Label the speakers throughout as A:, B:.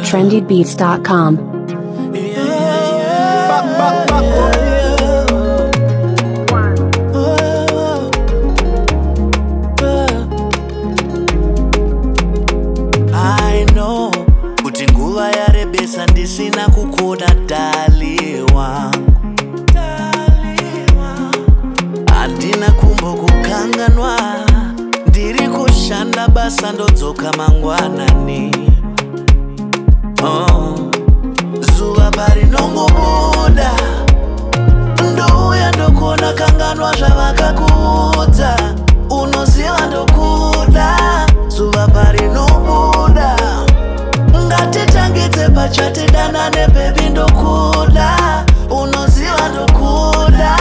A: trendybeats.com.
B: I know kuti nguva yarebesa ndisina kukoda dali wangu, handina kumbokukanganwa, ndiri kushanda basa ndodzoka mangwanani. Zuva parinongobuda ndouya ndokona kanganwa zvavakakuudza, unoziva ndokuda. Zuva parinobuda ngatitangidze pachatidanane bebi, ndokuda, unoziva ndokuda.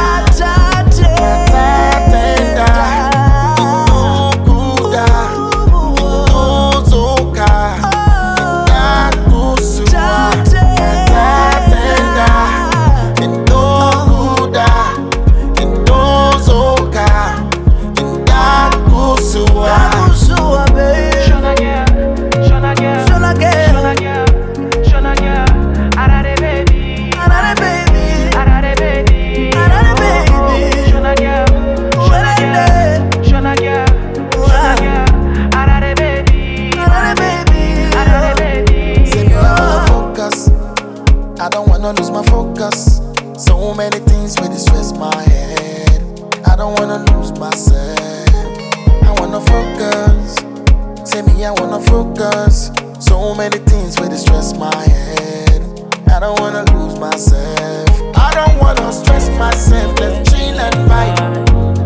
C: I don't wanna lose my focus. So many things will distress my head. I don't wanna lose myself. I wanna focus. Say me, I wanna focus. So many things will distress my head. I don't wanna lose myself. I don't wanna stress myself. Let's chill and vibe.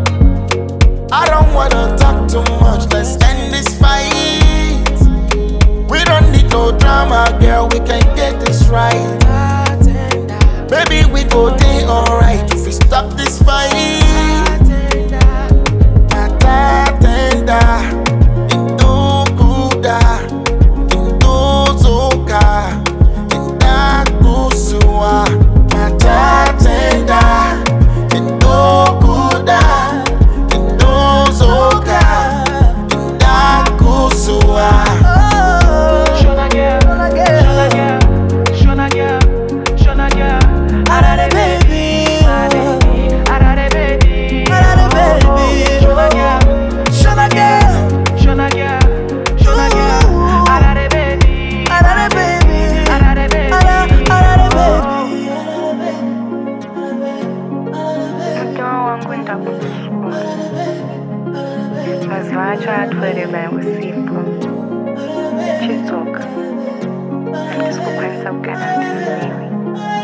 C: I don't wanna talk too much. Let's end this fight. We don't need no drama, girl. We can get this right. Baby, we go day alright if we stop this fight.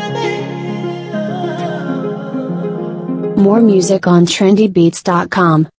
A: More music on trendybeats.com.